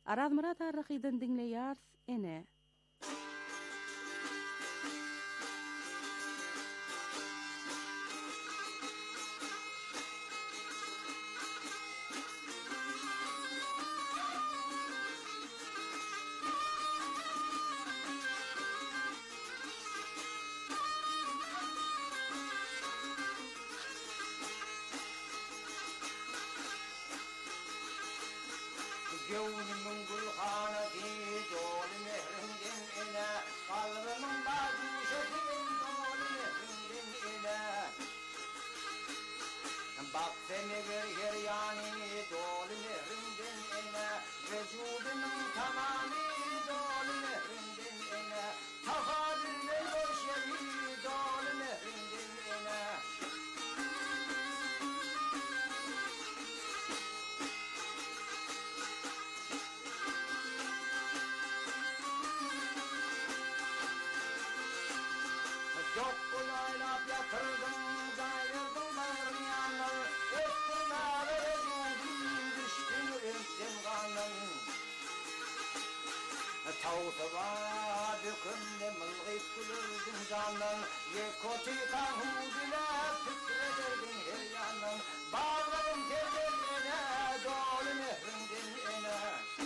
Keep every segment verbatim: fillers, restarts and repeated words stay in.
Araz Murat Arrakydan dinleýärs ene. Gönlümün gülhaneti dol mehrinden ile kalbimın bazuşetin dol mehrinden ile bak seni bir yer yani dol mehrinden ile vücudumun tamamı dol mehrinden ile tafadille boşevi dol mehrinden ile Yok bulaylap yatırdım, gayırdım bağrım yanır, öptüm ağrı vücudum, düştüm öptüm kanım. Tavsıva dökümde mılgıp gülürdüm canım, yekoti kahudile tükrederdim her yanım. Bağlarım terlerine, dolu mehrimden ene.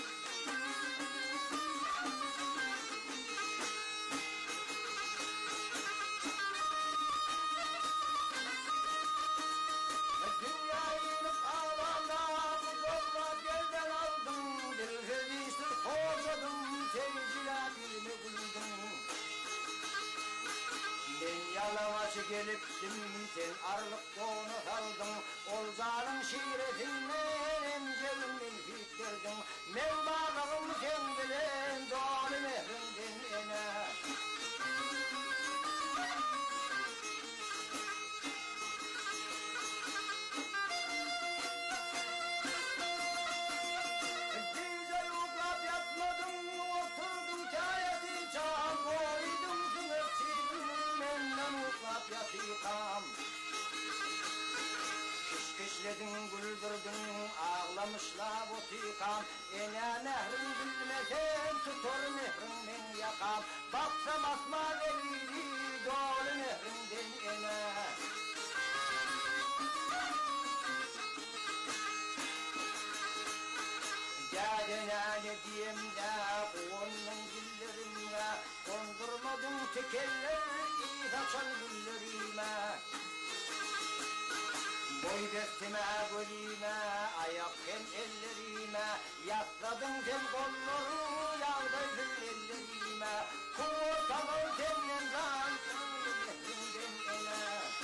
Ben yalavaşı geliptim, sen arlık donu kaldın. Olcanın şiiretinden emcelimden fiktirdin. Men bağlığım sen bilen, dolu mehrimden ene. Yatıykam Kışkışledin güldürdün ağlamışla botikam Ene nehrin bilmesen tutur nehrinden yakam Baksam asman eliydi dolu nehrinden ene Gâdene ne diyem de onun güllerimle Kondurmadın tekeller iyi açan güllerime Boy destime gülüme ayak hem ellerime Yasladın sen kolları yağdaydın ellerime Kuvatamın senden zansın nehrinden ele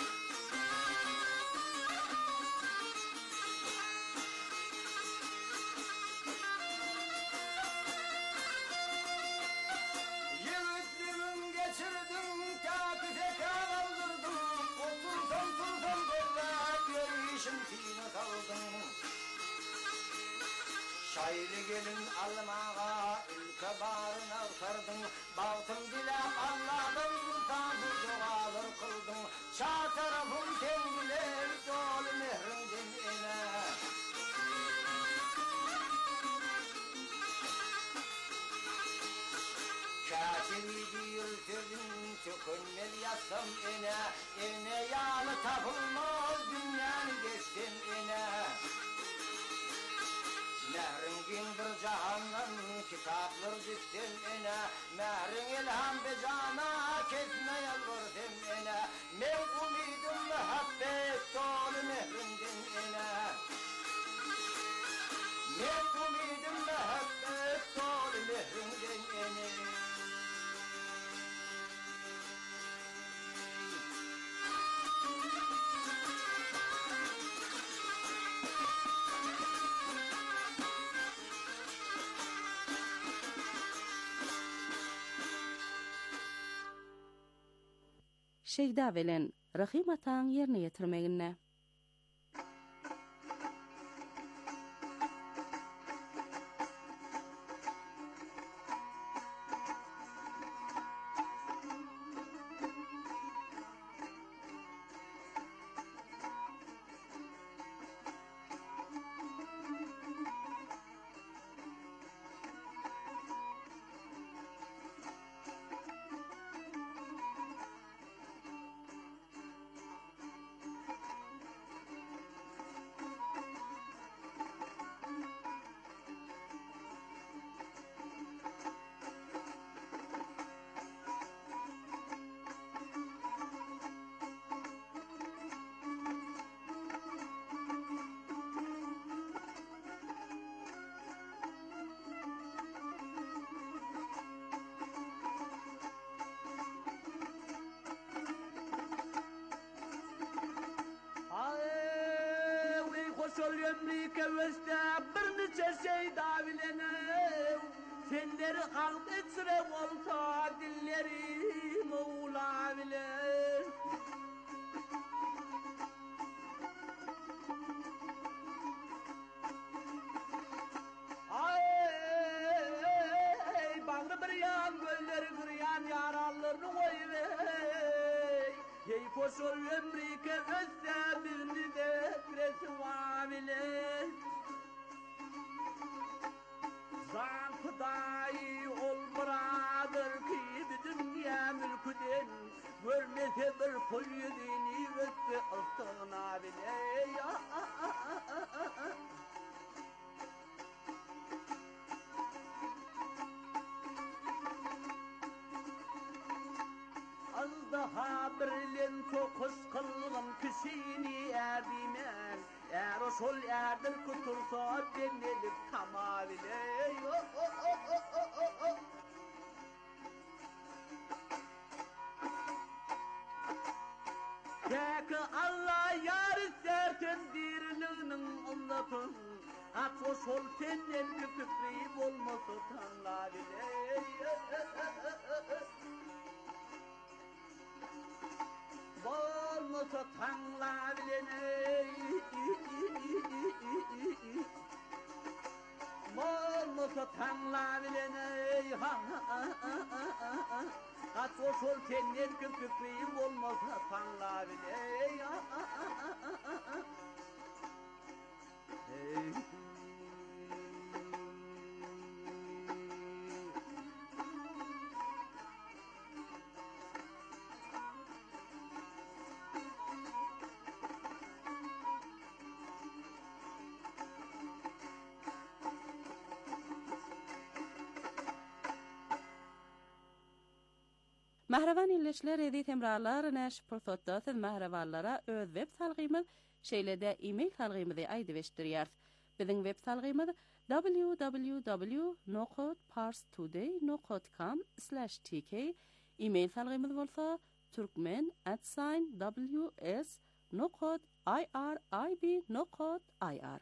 Şairi gelin almağa ülke bağrına sardın Baltım dile Allah'ın tanrı dualar kıldın Çağ tarafım kendiler dolu mehrinden ene Kâtiri değil sözün çökünmel yatsam ene Ene yağlı tapılmaz dünyanı geçtim ene Mehrin gindir cahandan kitaplar düştüm ene Mehrin ilham be cana kesme yalvardım ene Men umidim muhabbet dolu mehrinden ene Men umidim muhabbet dolu mehrinden ene Şeyda bilen Rahim atan yerine getirmegine. şol ömrike öste bir neçe şey davilene senleri halk etsire olsa dilleri Mevla bilir. Ay bağrı bir yan gölleri bir yan yaralarını koyuver. Hey koşul ömrike össe birini de kresi vabile. Zan Hudayi ol buradır ki dünya mülküden görmese bir kul yüzünü össe ıstığına bile. Az daha birlen tokuş kılgın kişini erdimen eğer o şol erdir kutursa ben elip tamamile. Peki Allah yar istersen diriliğinin anlatın at o şol senden küpüpreyip olmasa tanlabile. Olmasa tanlabilene olmasa tanlabilene at o şol senden küpüpreyip olmasa tanlabilene. Mahravan ilişkiler edit emralar näş pursatda mahravallara öz web salgymyz şeýlede e-mail salgymyzy aýdybeşdirýär. Biziň web salgymyz w w w nokta parstoday nokta com slash t k. E-mail salgymyz bolsa turkmen at w s nokta i r i b nokta i r.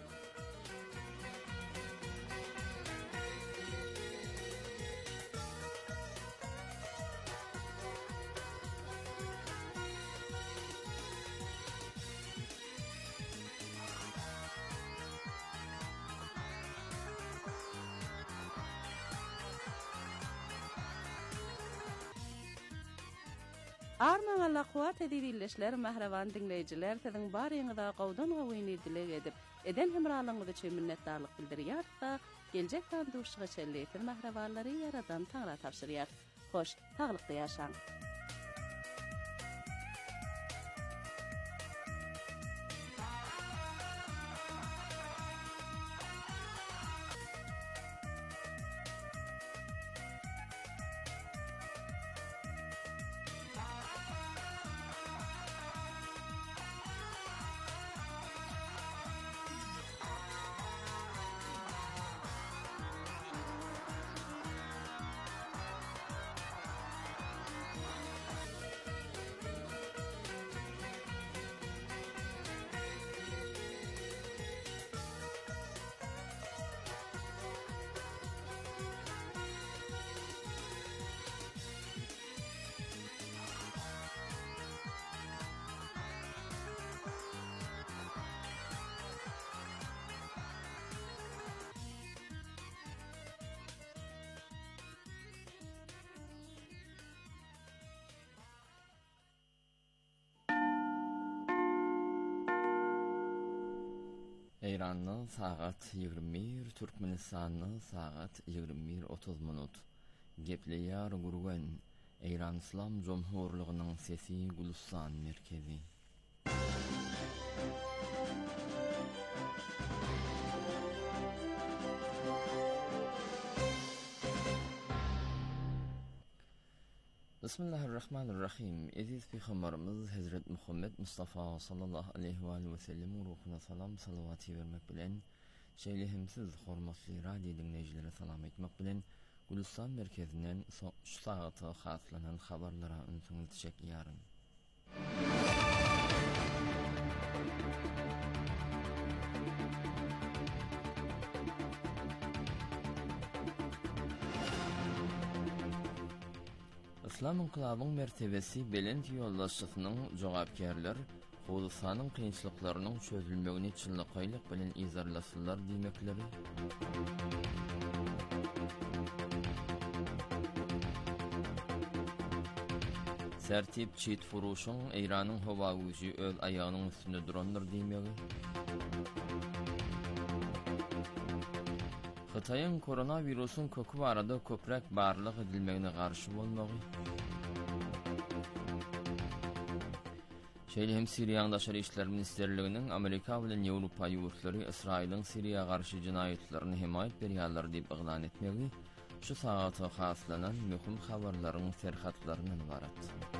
Arman Allah kuwat edilişler mahravan dinleyijiler siziň baryňyza gowdan gowyny dilek edip eden hemralygyňyzy üçin minnetdarlyk bildirýär-da geljek tandurşyga çelleýär mahrawanlary yaradan taňra tapşyrýar. Hoş, taglykda ýaşaň. Eýranyň sagat ýygrimi bir, Türkmenistanyň sagat ýygrimi bir otuz minut. Gepleýär gurgan Eýran Islam Jomhurlygynyň sesi Gulistan merkezi. Bismillahirrahmanirrahim. Aziz Peygamberimiz Hazret Muhammed Mustafa sallallahu aleyhi ve sellem ruhuna salam salawaty bermek bilen şeýlehimsiz hormatly radio dinleýijilere salam etmek bilen Gulistan merkezinden şu sagata haslanan habarlara öňsüňiz çekýärem. İslam inkılabının mertebesi belent yollaşçısının jogapkärler Hudusanyň kynçylyklarynyň çözülmegini çynlykylyk bilen izarlasylar diýmekleri. Sertip çit furuşun Eýranyň howa güýji öz aýagynyň üstünde durandyr diýmegi. Xitaýyň koronawirusyň kökü barada köprek barlyk edilmegine garşy bolmagy. Şeýle hem Siriýanyň daşary işler ministerliginiň Amerika bilen Ýewropa ýurtlary Israýlyň Siriýa garşy jinayetlerini himayet berýärler diýip iglan etmegi şu sagata haslanan möhüm habarlaryň serhatlaryndan ibarat.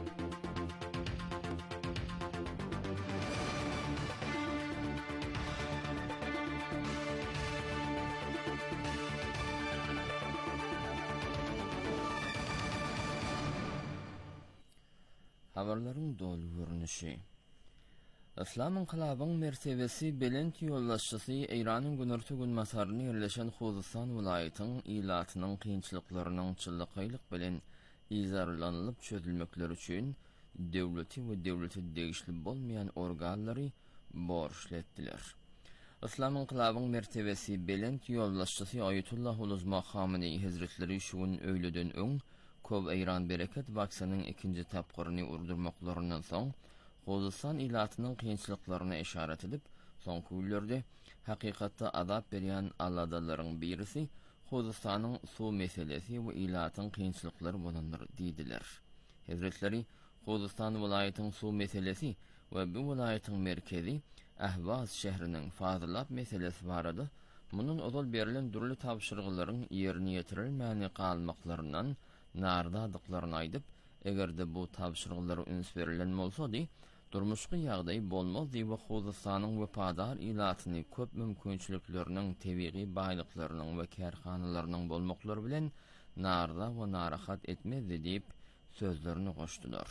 Habarlaryň dolu görnüşi. İslam inkılabynyň mertebesi belent ýollaşçysy Eýranyň günerti gün masaryny ýerleşen Huzistan vilayatynyň ilatynyň kynçylyklarynyň çyllykylyk bilen izarlanylyp çözülmekleri üçin döwleti we döwleti degişli bolmayan organlary borçletdiler. İslam inkılabynyň mertebesi belent ýollaşçysy Ayetullah Uluzma Khamenei Hazretleri şu gün öýleden öň Köp Eýran bereket vaksanyň ikinji tapgyryny urdurmaklaryndan soň Huzistan ilatynyň kynçylyklaryna işaret edip, soňky günlerde hakykatda azap berýän alladalaryň birisi Huzistanyň suw meselesi we ilatyň kynçylyklary bolandyr diýdiler. Hazretleri Huzistan vilayatynyň suw meselesi we bu vilayatyň merkezi Ahvaz şehriniň fazylap meselesi barada munun ozal berilen durly tapşyrgylaryň ýerine ýetirilmäni galmaklaryndan nardadyklaryny aýdyp, egerde bu tapşyrgylary üns berilen bolsady, durmuşky ýagdaý bolmazdy we Huzistanyň wepadar ilatyny köp mümkinçilikleriniň tebiği baýlyklarynyň we kärhanalarynyň bolmaklary bilen narda we narahat etmezdi diýip sözlerini goşdular.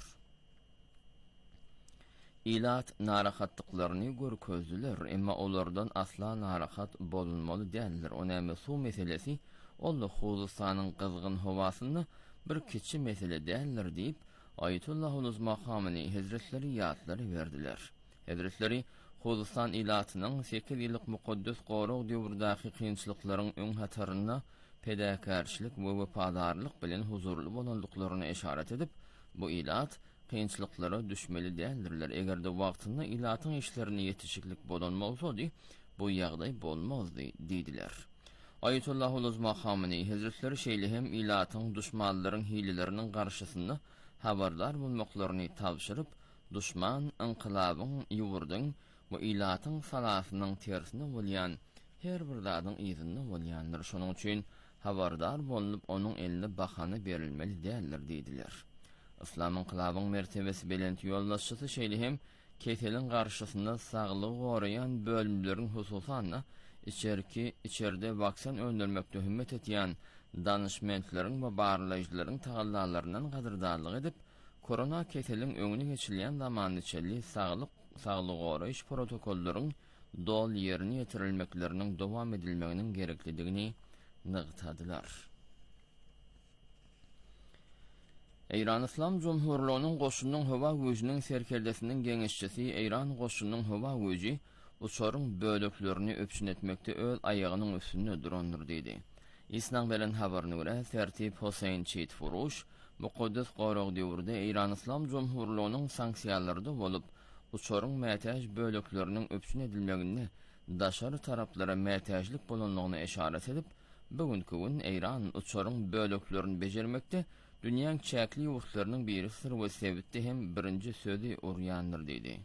İlat narahatlyklaryny görkezdiler, emma olardan asla narahat bolunmaly däldir. Onäme suw meselesi ol Huzistanyň kızgın howasyny bir kiçi mesele däldir diýip Ayetullah Uluzma Khamenei Hazretleri ýatlary berdiler. Hazretleri Huzistan ilatynyň sekiz ýyllyk mukaddes gorag döwründaky kynçylyklaryň öň hataryna pedäkärçilik we wepadarlyk bilen huzurly bolandyklaryna işaret edip, bu ilat kynçylyklary düşmeli däldirler. Egerde wagtynda ilatyň işlerini ýetişiklik bolanmalsady, bu ýagdaý bolmazdy diýdiler. Ayetullah Uluzma Khamenei Hazretleri şeýle hem ilatyň düşmanlaryň hileleriniň garşysynda habardar bolmaklaryny tapşyryp, düşman inkylabyň ýurduň we ilatyň salasynyň tersine bolýan her bir zadyň ýyzyny bolýandyr. Şonuň üçin habardar bolup onuň eline bahany berilmeli däldir diýdiler. İslam inkylabynyň mertebesi belent ýollaşçysy şeýle hem keseliň garşysynda saglygy goraýan bölümleriň hususanna içerki içerde vaksan öndürmekde hümmet etýän danışmentlaryň we barlaýjylaryň tagallalaryndan gadyrdarlyk edip, korona keseliň öňüne geçilýän zamanyçely saglyk saglyk goraýyş protokollaryň dol ýerine ýetirilmekleriniň dowam edilmeginiň gereklidigini nygtadylar. Eýran İslam Jumhurlygynyň goşunyň howa güýjiniň serkeldesiniň geňişçisi Eýran goşunyň howa güýji uçaryň böleklerini öpçün etmekde öz aýagynyň üstünde durandyr diýdi. İslam bilen habaryna görä Sertip Hosein Çit Furuş mukaddes gorag döwründe Eýran İslam Jumhurlygynyň sanksiýalarynda bolup, uçaryň mätäj bölekleriniň öpçün edilmegine daşary taraplara mätäjlik bolanlygyna işaret edip, bugünkü gün Eýran uçaryň böleklerini bejermekde dünýäň çäkli ýurtlarynyň birisidir we sebitde hem birinji sözi urýandyr diýdi.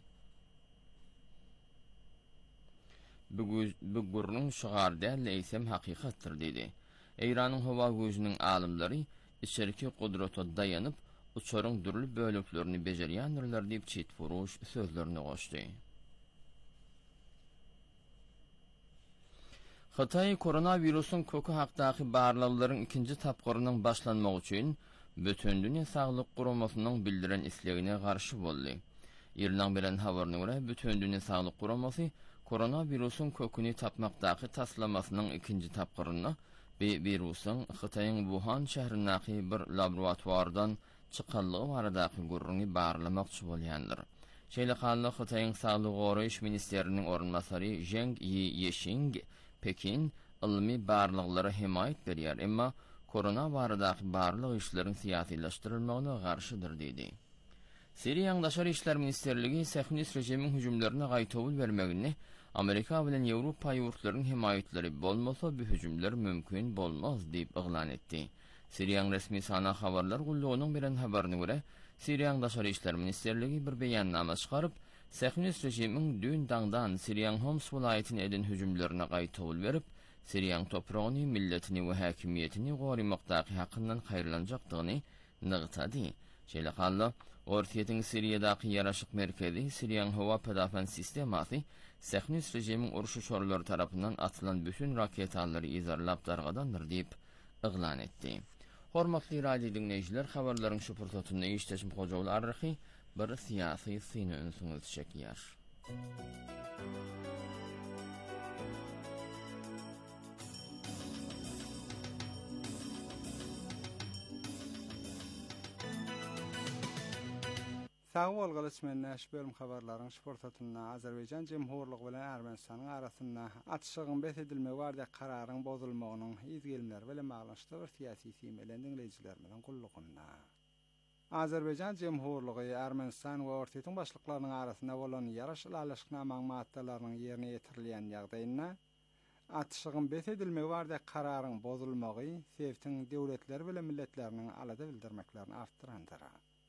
Bu gurrun şigar däl eýsem hakykatdyr diýdi. Eýranyň howa güýjiniň alymlary içerki gudrata daýanyp uçaryň durly böleklerini bejerýändirler diýip Çit Furuş sözlerini goşdy. Xitay koronawirusyň kökü hakdaky barlaklaryň ikinji tapgyrynyň başlanmagy üçin bütün dünýä saglyk guramasynyň bildiren islegine garşy boldy. Ýerden bilen habaryna görä bütün dünýä saglyk guramasy koronawirusyň köküni tapmakdaky taslamasynyň ikinji tapgyryny we wirusyň Xitaýyň Wuhan şäherindäki bir laboratuardan çıkanlığı baradaky gurruny barlamakçy bolýandyr. Şeýle halda Hytaýyň Saglyk goraýyş ministriniň orunmasary Zheng Yixing Pekin ilmi barlyklary himayet berýär, emma korona baradaky barlyk işleriň siýasylaşdyrylmagyna garşydyr dedi. Siriýanyň Daşary işler ministerligi Sähnis rejimiň hüjümlerine gaýtawul bermegini Amerika bilen Ýewropa ýurtlarynyň himayetleri bolmasa bu hüjümler mümkin bolmaz diýip eglan etdi. Siriýanyň resmi sana habarlar gullugynyň biren habaryna görä, Siriýanyň Daşary işler ministerligi bir beýannama çykaryp, Sähnis rejimiň dün daňdan Siriýanyň Homs welaýatyna eden hüjümlerine gaýtawul berip, Siriýanyň topragyny, milletini we häkimiýetini gorymakdaky hakyndan haýrlanjakdygyny nygtady. Şeýle halda Ortiýetiň Siriýadaky ýaraşyk merkezi, Siriýanyň howa pedafan sistemasy, Sähnis rejimiň uruşy şorlary tarapyndan atylan bütün raketalary izarlap dargadandyr diýip eglan etdi. Hormatly radio dinleýijiler, habarlaryň şu pursatyny işleşim hojawl arryhy bir siýasy syny ünsüňiz çekýär. Sağ bolgalyç men näş bölüm habarlaryň şportatyna Azerbaýjan Jemhurlygy bilen Ermenistanyň arasynda atşygyň besedilmegi barada kararyň bozulmagynyň izgelimleri bilen baglanşykly bir siýasy simelen dinleýijilerimiň gullugynda. Azerbaýjan Jemhurlygy Ermenistan we Ortiýetiň başlyklarynyň arasynda bolan ýaraş alaşyknamaň maddalarynyň ýerine ýetirilýän ýagdaýynda atşygyň besedilmegi barada kararyň bozulmagy sebäpden döwletler bilen milletleriniň alada bildirmeklerini artdyrandyr.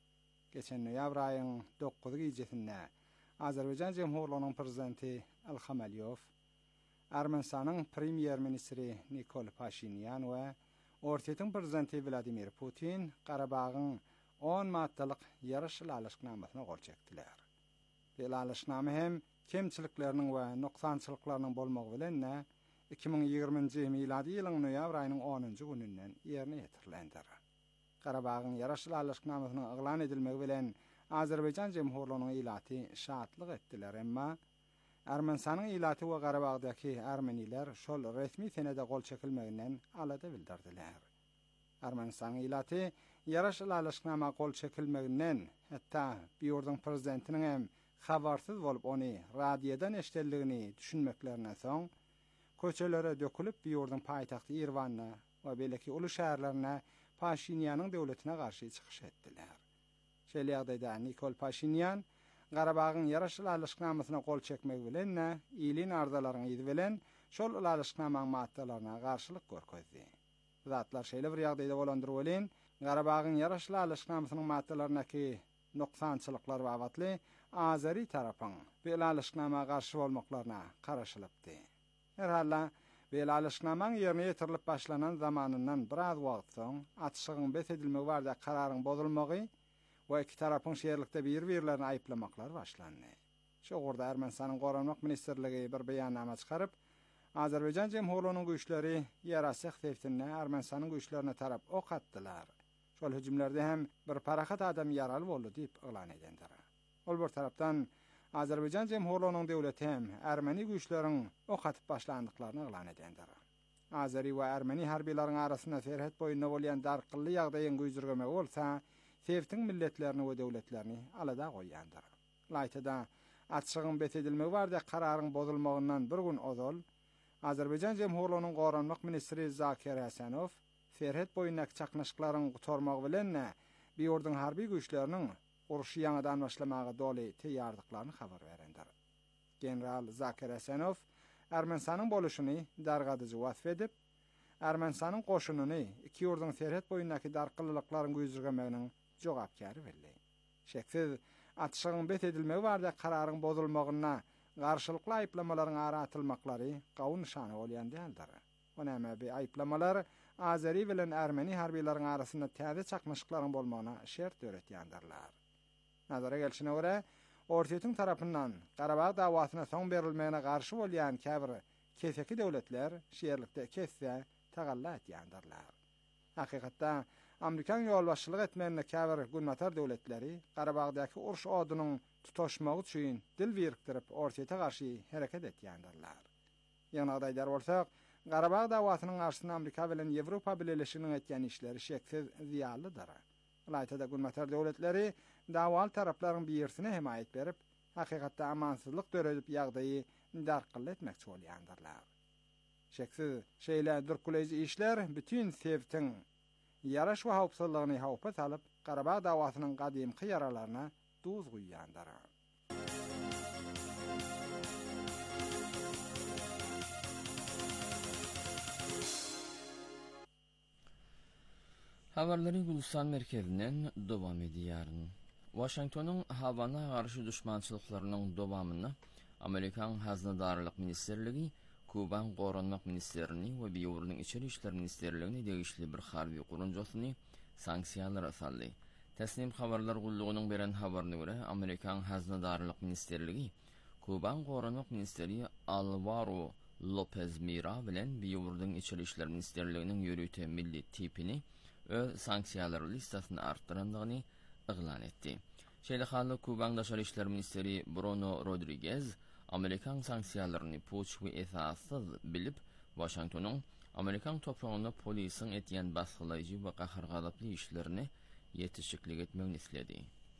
Geçen noýabr aýynyň dokuzy gecesinde Azerbaýjan Jemhurlygynyň prezidenti Ilham Aliýew, Ermenistanyň premier ministri Nikol Pashinyan we Ortiýetiň prezidenti Vladimir Putin Garabagyň on maddalyk ýaraş alaşyknamasyna gol çekdiler. Bu alaşyknama hem kemçilikleriniň we noksançylyklarynyň bolmagy bilen iki ming ýigrimiji miladi ýylyň noýabr aýynyň onunji gününden ýerine ýetirilendir. Garabagyň ýaraş alaşyknamasynyň eglan edilmegi bilen Azerbaýjan Jemhurlygynyň ilaty şatlyk etdiler, emma Ermenistanyň ilaty we Garabagdaky Ermeniler şol resmi senede gol çekilmeginden alada bildirdiler. Ermenistanyň ilaty ýaraş alaşyknama gol çekilmeginden hatda bu ýurdun prezidentiniň hem habarsyz bolup ony radiodan eşitdirdigini düşünmeklerine soň köçelere dökülip bu ýurdun paýtagty Ýerewanyna we belki uly şäherlerine Pashinyanyň döwletine garşy çykyş etdiler. Şeýle ýagdaýda Nikol Pashinyan Garabagyň ýaraş alaşyknamasyna gol çekmek bilen ýylyn ardalaryň ýydy bilen şol alaşyknamaň maddalaryna garşylyk görkezdi. Zatlar şeýle bir ýagdaýda bolandyr bilen Garabagyň ýaraş alaşyknamasynyň maddalarynaky noksançylyklar wagtly Azeri tarapyň bu alaşyknama garşy bolmaklaryna garaşylypdy. Her halla Bel alaşyknamaň ýerine ýetirilip başlanan zamanyndan biraz wagt soň atşygyň besedilmegi barada kararyň bozulmagy we iki tarapyň şeýerlikde bir-birlerini aýplamaklar başlandy. Şu gorda Ermenistanyň Goranmak ministerligi bir beýannama çykaryp, Azerbaýjan Jemhurlygynyň güýçleri ýaraşyk sebäpden Ermenistanyň güýçlerine tarap ok atdylar. Şol hüjümlerde hem bir parahat adam ýaraly boldy diýip eglan edendir. Ol bir tarapdan Azerbaýjan Jemhurlygynyň döwleti hem Ermeni güýçleriň ok atyp başlandyklaryny eglan edendir. Azeri we Ermeni harbiýlaryň arasynda ferhet boýunda bolýan darkylly ýagdaýyň güýjürgeme bolsa, sebäpden milletlerini we döwletlerini alada goýýandyr. Laýtada atşygyň besedilmegi barada kararyň bozulmagyndan bir gün ozal Azerbaýjan Jemhurlygynyň Goranmak ministri Zakir Hasanow ferhet boýundaky çaknaşyklaryň gutarmagy bilen bu ýurdun harbiý güýçleriniň uruşy ýangydan başlamagy doly teýýarlyklaryny habar berendir. General Zakir Hasanow Ermenistanyň boluşyny dargadyjy wasf edip, Ermenistanyň goşunyny iki ýurdun ferhet boýundaky darkyllyklaryň güýjürgemeginiň jogapkary belli. Şeksiz atşygyň besedilmegi barada kararyň bozulmagyna garşylykly aýplamalaryň aratylmaklary gawy nişany bolýan däldir. Onama bu aýplamalar Azeri bilen Ermeni harbiýlaryň arasynda täze çaknaşyklaryň bolmagyna şert öwretýändirler. Nazara gelişine göre, Ortiýetiň tarapyndan Garabag dawasyna soň berilmegine garşy bolýan käbir keseki döwletler şeýerlikde kesse tagalla etýändirler. Hakykatda Amerikan ýolbaşçylyk etmegine käbir günnatar döwletleri Garabagdaky uruş odunyň tutaşmagy üçin dil birikdirip Ortiýete garşy hereket etýändirler. Ýagdaýlar bolsak, Garabag dawasynyň garşysyna Amerika bilen Ýewropa birleşiginiň etýän işleri şeksiz ziýanlydyr. Ilaytada gülmeter döwletleri dawal taraplaryň birisine himayet berip, hakykatda amansızlyk döredip ýagdaýy darkyl etmekçi bolýandyrlar. Şeksiz şeýle dürküleji işler bütün sevtiň yaraş we hawpsuzlygyny hawpa salyp, Qarabağ dawasynyň gadymky yaralaryna duz guýýandyr. Habarlary Gulistan merkezinden dowam edýäryn. Washingtonyň Havana garşy düşmançylyklarynyň dowamyny Amerikan Haznadarlyk Ministerligi, Kuban Goranmak Ministerini we Biýurnyň içeri işler ministerligini degişli bir harby gurunjasyny sanksiýalara saldy. Teslim habarlar gullugynyň beren habaryna görä, Amerikan Haznadarlyk Ministerligi, Kuban Goranmak Ministeri Alvaro Lopez Mira bilen Biýurnyň içeri işler ministerliginiň ýürüte milli tipini öz sanksiýalar listasyny artdyrandygyny iglan etdi. Şeýle haly Kuban Daşary işler ministeri Bruno Rodriguez Amerikan sanksiýalaryny puç we esassız bilip, Washingtonyň Amerikan toprağyna polisiň etýän basgylaýjy we gahargalaply işlerini ýetişiklik etmegini isledi.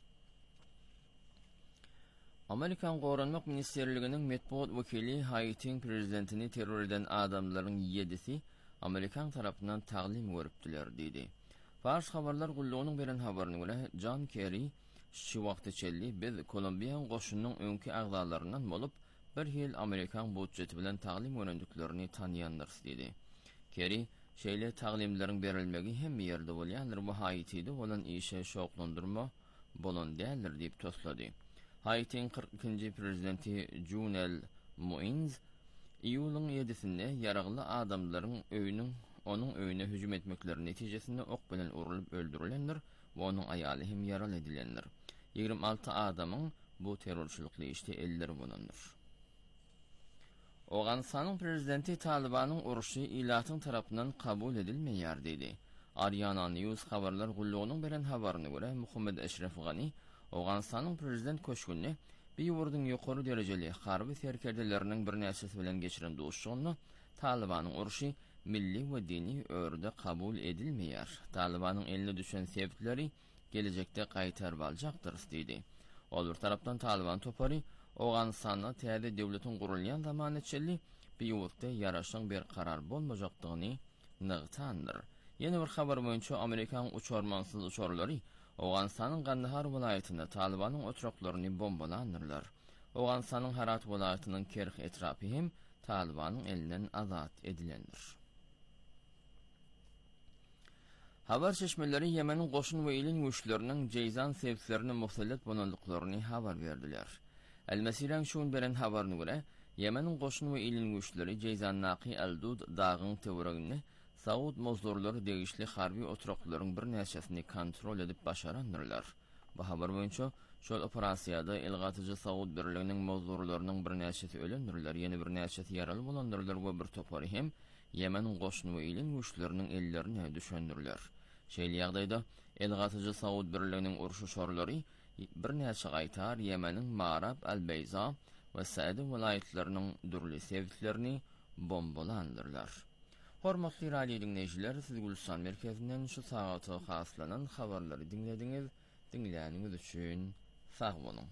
Amerikan Goranmak Ministerliginiň metbuat wekili Haitiň prezidentini terror eden adamlaryň ýedisi Amerikan tarapyndan taglim görüpdiler dedi. Fars habarlar gullugynyň beren habaryna görä, John Kerry şu wagty çelli biz Kolumbiýa goşunynyň öňki agdalaryndan bolup bir ýyl Amerikan budjeti bilen taglim görendiklerini tanıyanlar dedi. Kerry şeýle taglimleriň berilmegi hem ýerde bolýandyr, bu Haitide bolan işe şoklandyrma bolan däldir diýip toslady. Haitiň kırk ikinji prezidenti Jovenel Moïse iýulyň ýedisinde yaragly adamlaryň öýüniň onuň öýüne hüjüm etmekleri netijesinde ok bilen urulyp öldürilendir we onuň aýaly hem yaraly edilendir. ýygrimi alty adamyň bu terrorçylykly işte elleri bolandyr. Awganistanyň prezidenti Talibanyň uruşy ilatyň tarapyndan kabul edilmeýär dedi. Aryana News habarlar gullugynyň beren habaryna görä, Muhammed Eşref Gani Awganistanyň prezident köşkünni Biýurnyň ýokary derejeli harby serkerdeleriniň bir näçesi bilen geçiren duşugyny Talibanyň uruşy milli we dini örde kabul edilmeýär. Talibanyň eline düşen sebäpleri gelecekde gaýtar boljakdyr dedi. Ol bir tarapdan Taliban topary Awganistanyň täze döwletiň gurulýan zamany içinde Biýurda ýaraşyň bir karar bolmajakdygyny nygtandyr. Ýene bir habar boýunça Amerikan uçurmansyz uçurlary Awganistanyň Gandahar welaýatynda Talibanyň otraklaryny bombalandyrlar. Awganistanyň Herat welaýatynyň Kerh etrapy hem Talibanyň elinden azat edilendir. Habar çeşmeleri Yemen'in goşun we ilin güýçleriniň Ceyzan sebäplerini muhtelif bolanlyklaryny habar berdiler. El-Mesiran şuň beren habaryna görä, Yemen'in goşun we ilin güýçleri Ceyzan Naqi Eldud dagyň töweregini Saud mozdurlary degişli harby otraklaryň bir näçesini kontrol edip başarandyrlar. Bu habar boýunça şol operasiýada elgatyjy Saud birliginiň mozdurlarynyň bir näçesi ölendirler, ýene bir näçesi ýaraly bolandyrlar we bir topary hem Yemen'in goşun we ilin güýçleriniň ellerine düşendirler. Şeýle ýagdaýda elgatyjy Saud birliginiň uruşy şorlary bir näçe gaýtar Yemen'in Marab, Al-Beyza we Sa'd welaýatlarynyň dürli sebäplerini bombalandyrlar. Hormatly radio dinleýijiler, siz Gulistan merkezinden şu sagata haslanan habarlary dinlediňiz. Dinleýäniňiz üçin sag bolun.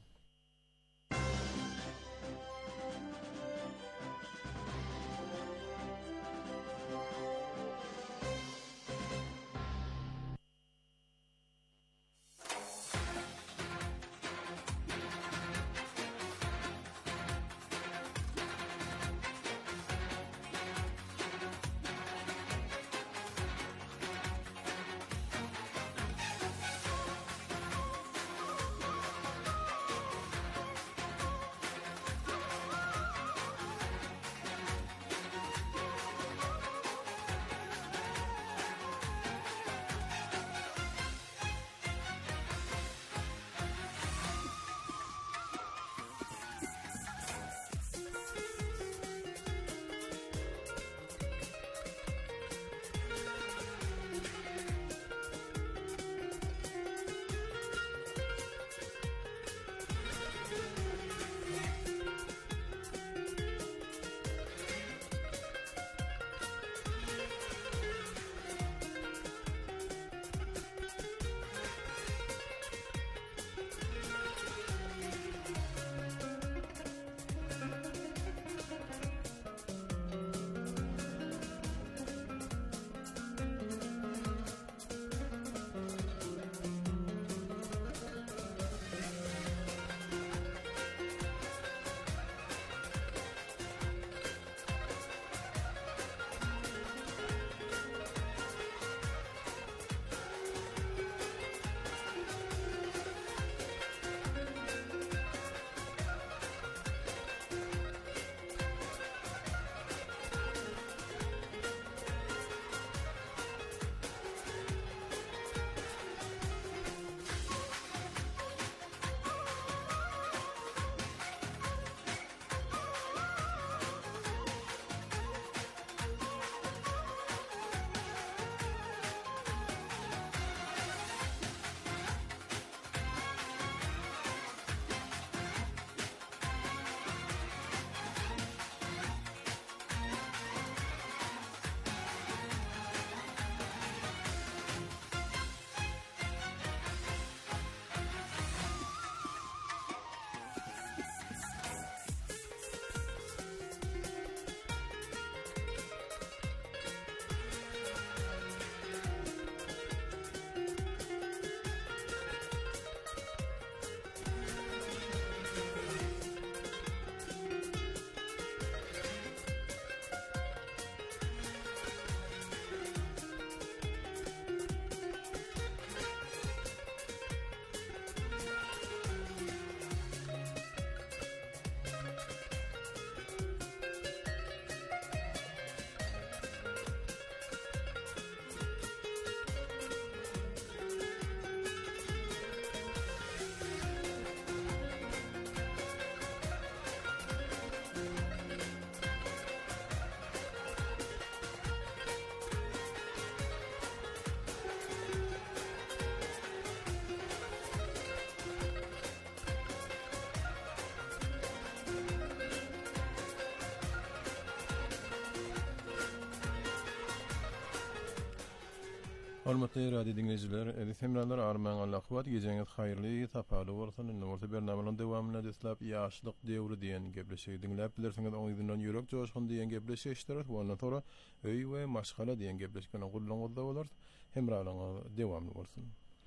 Hormatly radio dinleyiciler, edis hemralar arman Allah'wat geceňiz haýyrly, tapaly bolsun. Näme bernamanyň dowamyna deslap ýaşlyk döwri diýen gepleşigi dinläp bilersiňiz, oňyzdan ýürek joşgun diýen gepleşigi işler, ondan sonra öý we maşgala diýen gepleşigini gullaňyzda bolar. Hemralaryňyz dowamly bolsun.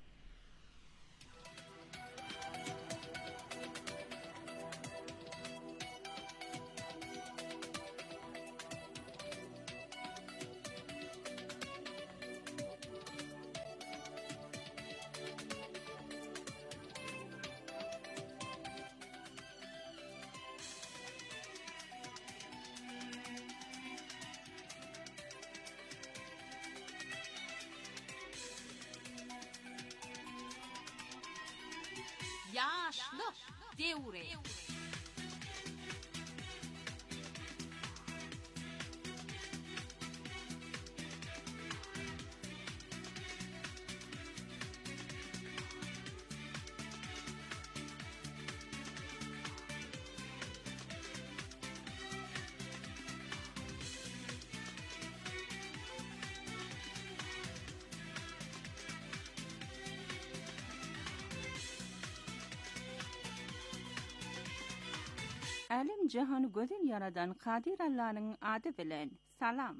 Yaşlı devre. Alim cihanı gözün yaradan Kadir Allah'ın adı bilen salam.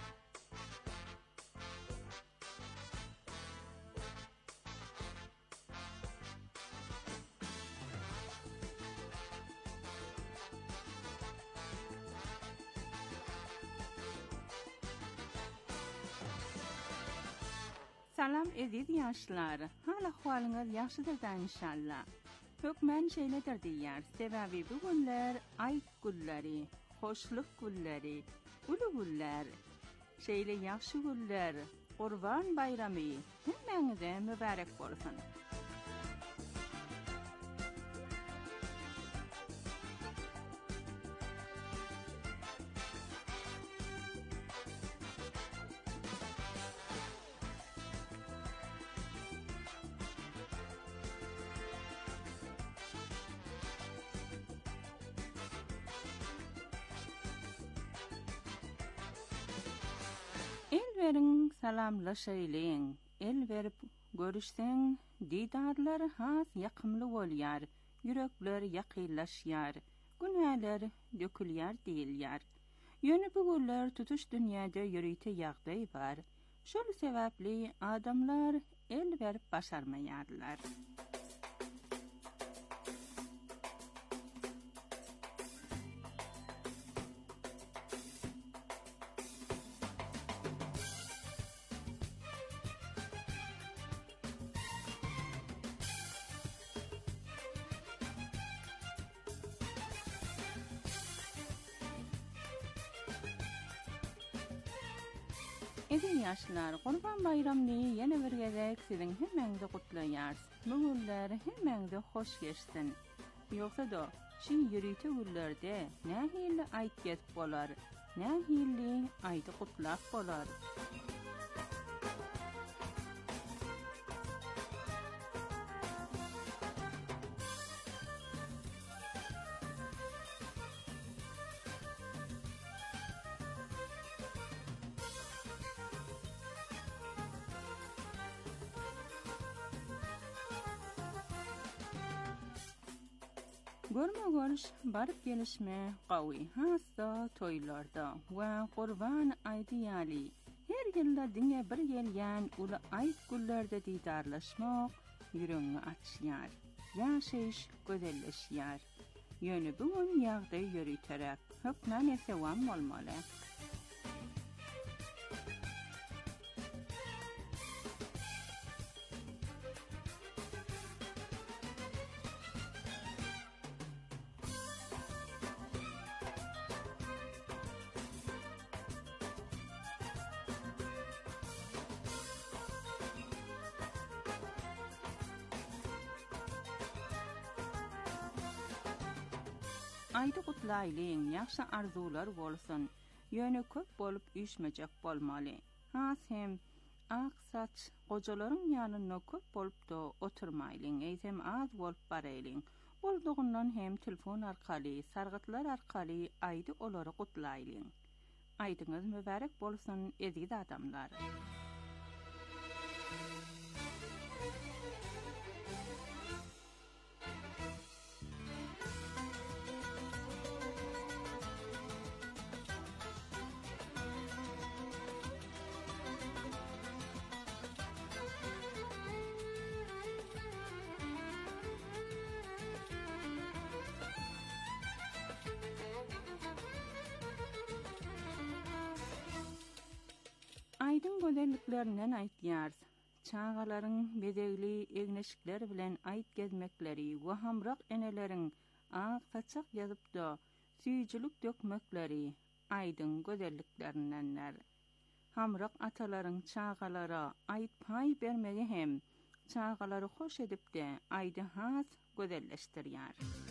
Salam aziz yaşlar. Hala haliniz yaxşıdır da inşallah. Hükmen şeyledir diýär. Sebebi bu günler ay günleri, hoşluk günleri, ulu günler, şeyle yaxşı günler, Qurban bayramy hemmeňize mübarek bolsun. Elverin salamlaşaýlyň, el berip görüşseň, didarlar has ýakymly bolýar, yürekler ýakynlaşýar, günäler dökülýär diýilýär. Ýöne bu günler tutuş dünýäde ýürüýte ýagdaý bar. Şol sebäpli adamlar el berip başarmaýarlar. Eziz yaşlar, Qurban bayramyny ýene bir gezek siziň hemmeňize gutlaýar. Bu günler hemmeňize hoş geçsin. Ýoksa da şu ýürüýte günlerde nähili aýt geçip bolar, nähili aýdy gutlap bolar. Görme görüş, barıp gelişme, qawy, hassa toylarda we Qurban aýdy ýaly. Her ýylda diňe bir gelýän uly aýt günlerde didarlaşmak ýüregiňi açýar. Ýaşaýyş gözelleşýär. Ýöne bu gün ýagdaý ýürüýterek, hökmen ese wam bolmaly. Aýdy gutlaýlyň, ýaxşy arzular bolsun. Ýöne köp bolup üýşmejek bolmaly. Has hem ak saç gojalaryň ýanyna köp bolup da oturmaýlyň, eýsem az bolup baraýlyň. Boldugundan hem telefon arkaly, sargatlar arkaly aýdy olary gutlaýlyň. Aýdyňyz mübarek bolsun, eziz adamlar. Aydın gözelliklerinden aýtýar. Çağalaryň bedegli egneşikler bilen aýt gezmekleri we hamrak eneleriň ak saçak ýazypda süýjülük dökmekleri aýdyn gözelliklerindenler. Hamrak atalaryň çağalara aýt pay bermegi hem çağalary hoş edip de aýdy has gözelleşdirýär.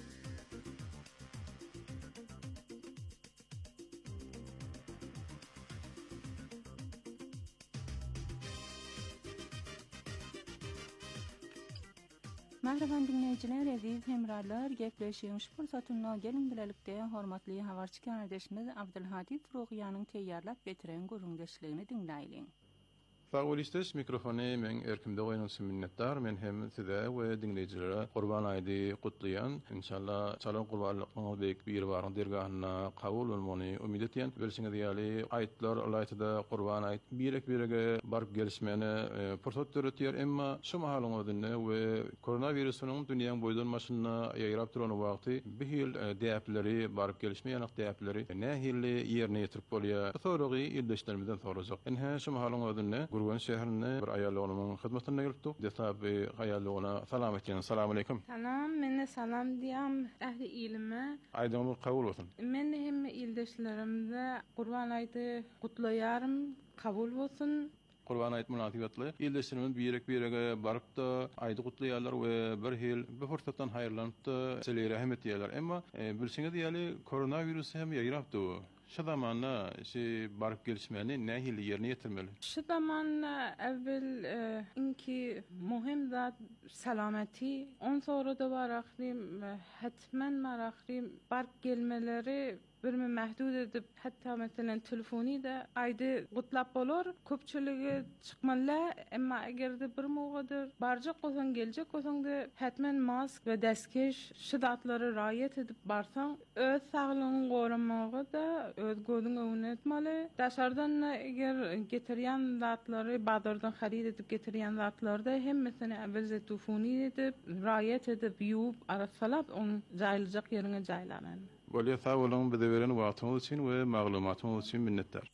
Merhaban dinleyijiler, aziz hemrarlar, gepleşýüş fursatyna gelin bilelikde hormatly habarçy kardeşimiz Abdulhadi Turugyanyň teýýarlap getiren gurulmaşygyny dinleýin. Fagolisters mikrofony men erkimde goýnun minnetdar. Men hem size we dinleýijilere Gurban aýdy gutlaýan, inşallah çalan gurbanlygyň beýik bir baryn dergahyna kabul bolmany umyt etýän. Belsiňiz ýaly aýtlar aýtyda Gurban aýt birek birege baryp gelişmeni pursat töretýär, emma şu mahalyň özünde we koronawirusynyň dünýäň boýlanmasyna ýaýrap duran wagty bihil däpleri baryp gelişmeýän däpleri nähili ýerine ýetirip bolýar. Soragy ildeşlerimizden sorajak. Enhe şu mahalyň özünde Gurban şäherine bir aýalygynyň hyzmatyna gelipdik. Desap aýalygyna salam etýän. Salam aleykum. Salam, menne salam diýəm ähli ilime. Aýdyň kabul bolsun. Men hem ildeşlerimde Gurban aýdy gutlaýarym, kabul bolsun. Gurban aýt münasibetli ildeşlerimiz birek birege baryp da aýdy gutlaýarlar we bir hil bu fursatdan haýyrlanyp da sizlere rahmet diýerler. Emma bilsiňiz ýaly koronavirus hem ýaýrapdy. Şu zamanla şey baryp gelişmeni nähili ýerine ýetirmeli? Şu zamanla evvel e, inki muhim zat salameti, on sonra da baraklym hatmen maraklym baryp gelmeleri birmi mehdud edip hatta mesela telefoni da aýdy gutlap bolar, köpçüligi çykmaly, emma egerde bir mogadyr barja gosan geljek gosaňda hatmen mask we däskeş şu zatlary raýat edip barsaň öz saglygyny goramagy da öz gözüň öňüne etmeli. Daşardan eger getirýän zatlary bazardan harid edip getirýän zatlary da hem mesela evvel telefoni edip raýat edip ýuwup arasalap onu jaýlyjak ýerine jaýlanmaly. Bolýa sag bolan bize beren wagtyňyz üçin we maglumatyňyz üçin minnetdar.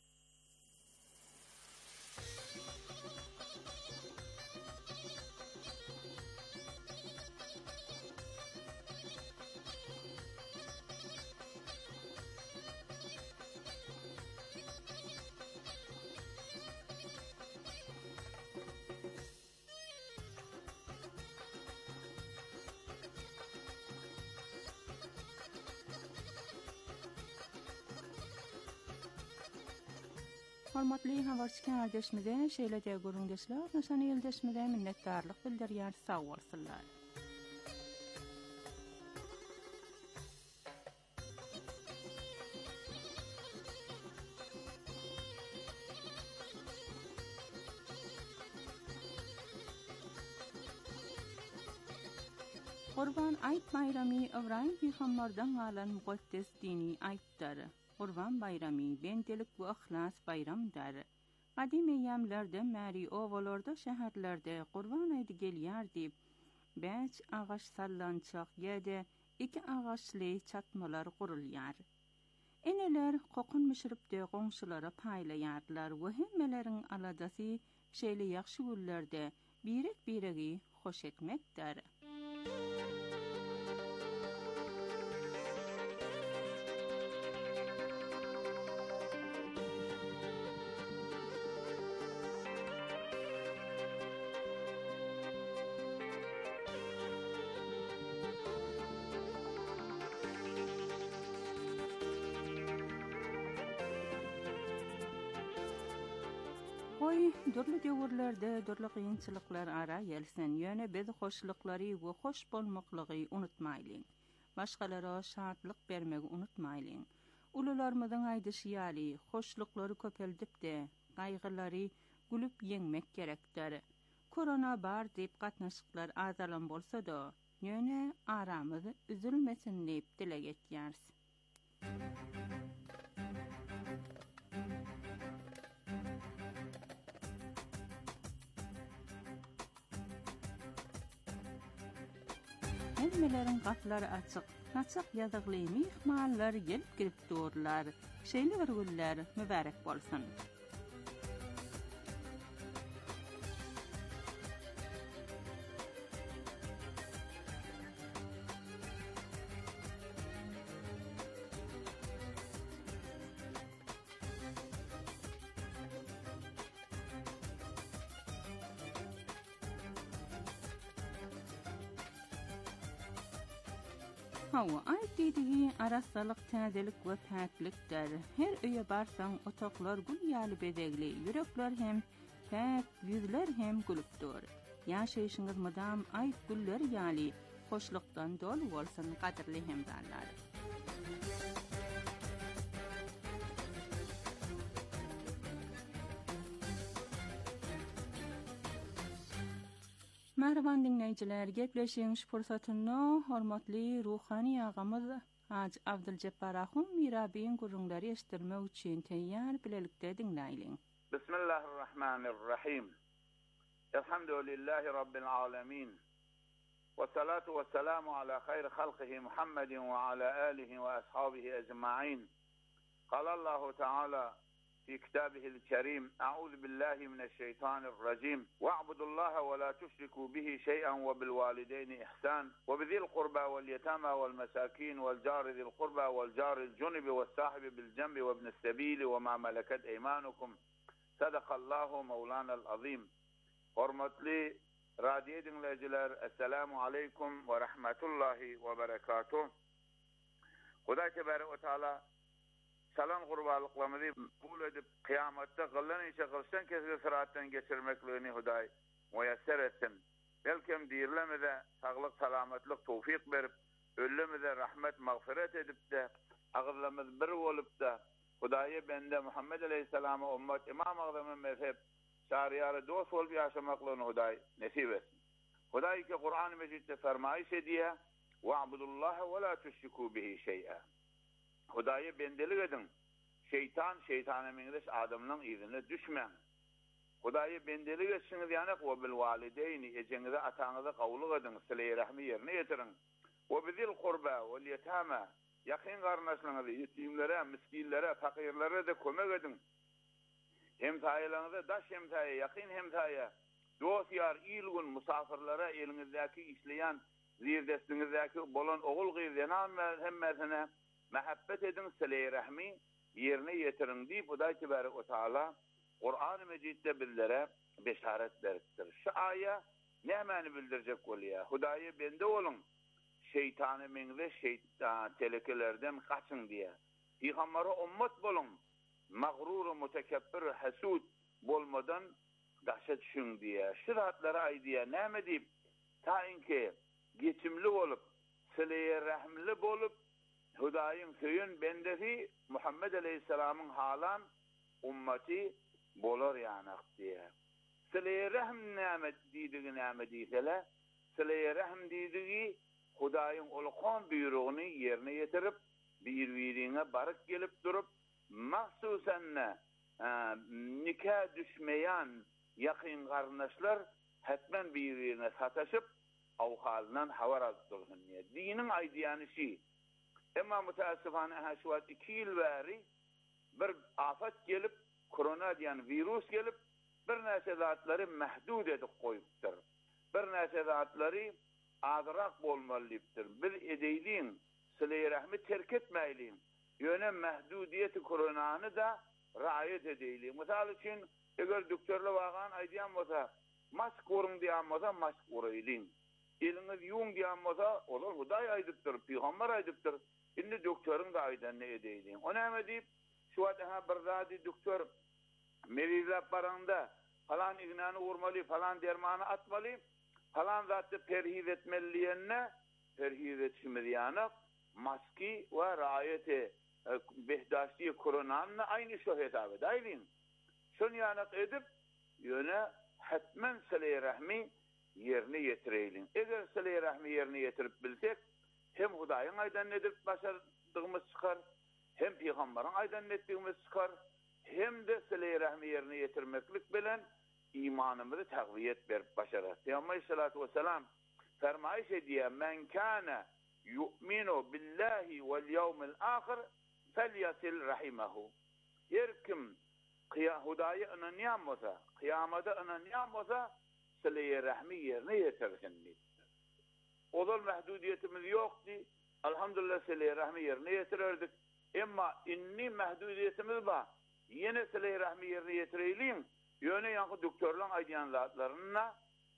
Hormatly habarçy kardeşimize şeýle-de gurulmaşylar, näşany ýeldeşmede minnetdarlyk bildirýär, sag bolsunlar. Gurban aýt bayramy Ibrahim Peýgamberden galan mukaddes dini aýtdyr. Gurban bayramy bendelik we ihlas bayramdyr. Gadim eýamlerde märi owalarda şäherlerde Gurban aýdy gelýär diýip beş agaç sallançak ýa-da iki agaçly çatmalar gurulýar. Eneler kokun müşüripde goňşulara paýlaýarlar we hemmeleriň aladasy şeýle ýaxşy günlerde birek biregi hoş etmekdir. Hoy dörli döwürlerde dörli kynçylyklar ara gelsen ýöne biz hoşlyklary we hoş bolmaklygy unutmaýlyň. Başgalara şatlyk bermegi unutmaýlyň. Ulularymyzyň aýdyşýaly hoşlyklary köpeldip de gaýgylary gülüp ýeňmek gerekdir. korona bar deyip gatnaşyklar azalan bolsa da, ýöne aramyz üzülmesin deyip dile getýäris. Hemmelerin gaplary açyk, naçak ýazykly mihmanlar gelip girip durlar. Şeýle bir günler mübarek bolsun. Hawa aýtdygy arasalyk täzelik we päklikdir. Her öýe barsaň otoklar gül ýaly bezegli, ýürekler hem päk, ýüzler hem gülüpdir. Ýaşaýyşyňyz mydam aýt güller ýaly, hoşlukdan dolu bolsun gaderli hemdarlar. Merhaban dinleyijiler, gepleşiň fursatyny hormatly ruhani agamy Hac Abdülcebbar Ahun Mirabiň gurulary eşitdirmek üçin teýýär bilelikde dinleýin. Bismillahirrahmanirrahim. Elhamdülillahi rabbil alamin. Ve salatu ve selamu ala hayri halqihi Muhammedin ve ala alihi ve ashabihi ecma'in. Qalallahu Teala في كتابه الكريم أعوذ بالله من الشيطان الرجيم واعبدوا الله ولا تشركوا به شيئا وبالوالدين إحسان وبذي القربى واليتامى والمساكين والجار ذي القربى والجار الجنب والصاحب بالجنب وابن السبيل وما ملكت أيمانكم صدق الله مولانا العظيم. Hormatly radio dinleyijiler, Esselamu Aleyküm ve Rahmetullahi ve Berekatuh. Huda Tebarek ve Teala salan gurbalyklymyzy bul edip kıyamatta gıllan işe kılsan kesge sırattan geçirmekliğini Huday müyesser etsin. Belkem diýirlemede saglyk salamatlyk tawfik berip, öllemede rahmet mağfiret edip de agyrlamyz bir bolup da Hudaýa bende Muhammed aleyhissalama ummet imam agdamy mezhep şariýary dost bolup ýaşamaklygyny Hudaý nesip etsin. Hudaý ki Kur'an-ı Mecidde fermaýş edýär: "Wa'budullaha we la tuşriku bihi şeý'a." Hudaýa bendelik edin. Şeytan, şeytana meňdeş adamlaryň ýerine düşmäň. Hudaýa bendelik etşiňiz ýanyk we bil walideyni ejeňize ataňyza gowluk edin, sile rahmi ýerine ýetirin. We bizil qurba we yetama, ýakyn garnaşlaryňyzy ýetimlere, miskinlere, fakirlere de kömek edin. Hem taýylaryňyza daş hem taýy, ýakyn hem taýy. Dost ýar, ilgun musafirlere eliňizdäki işleýän, zirdestiňizdäki bolan ogul gyzyanan hemmesine mehabbet edin, sile rahmi yerine yetirin diýip Hudaý Tebarek we Teala Kur'an-ı Mecidde bizlere beşaret beripdir. Şu aýa nämäni bildirjek bolýar? Hudaýa bende bolun, şeytany meňde şeytan telekelerden kaçın diýär. Peýgambere ummet bolun, magrur we mutekebbir hasud bolmadan gaşa düşün diýär. Şu zatlara aýdýar, näme diýip? Taýinki geçimli bolup, sile rahimli bolup Hudaýyň söýün bendesi Muhammed aleyhissalamyň halan ummeti bolar ýanyk diýär. Sile rahm näme diýdigi näme diýseler, sile rahm diýdigi Hudaýyň ulkan buyrugyny ýerine ýetirip, bir-birine baryp gelip durup, mahsusan nikah düşmeýän ýakyn garnaşlar hetmen bir-birine sataşyp, aw halynan habar azdyryn diýär. Diniň aýdýany şi. Emma müteessifane ha şu wagt iki ýyl bäri bir afat gelip, korona diýen virus gelip, bir näçe zatlary mahdud edip goýupdyr. Bir näçe zatlary azrak bolmalydyr. Bir edeýliň, sile rahmi terk etmeýliň. Ýöne mahdudiýeti koronany da raýat edeýliň. Mysal üçin, eger doktorlar wagan aýdýan bolsa, mask goruň diýen bolsa, mask goraýlyň. Eliniz ýuň diýen bolsa, olar Hudaý aýdypdyr, peýgamber aýdypdyr. Indi doktoryň da aýdanyny edeýliň. O näme diýip, şu wagt ha bir zady doktor merizap baranda falan ignany urmaly, falan dermany atmaly, falan zatdy perhiz etmeliýenne, perhiz etmeli ýanyk maski we raýaty behdaşdy koronany aýny şu hesap edeýliň. Şonu ýanyk edip, ýöne hatmen sile rahmi yerine getirelim. Eğer sile rahmi yerine getirip bilsek, hem Hudaýyň aýdan edip başardığımız çıkar, hem Peygamberin aýdan etdiğimiz çıkar, hem de sile rahmi yerine getirmeklik bilen imanımızı takviyet berip başarar. Peygamber sallallahu aleyhi ve sellem fermayış ediyor, men kana yu'minu billahi vel yevmil ahir felyasil rahimahu. Her kim Hudaýa inanýan bolsa, kıyamada inanýan bolsa, sile rahmi yerine getirsin. Odal mehdudiyetimiz yoktu. Elhamdülillah sile rahmi yerine getirirdik. Ama inni mehdudiyetimiz var. Yine sile rahmi yerine getirelim. Yöne yankı doktorlan aydiyanlarına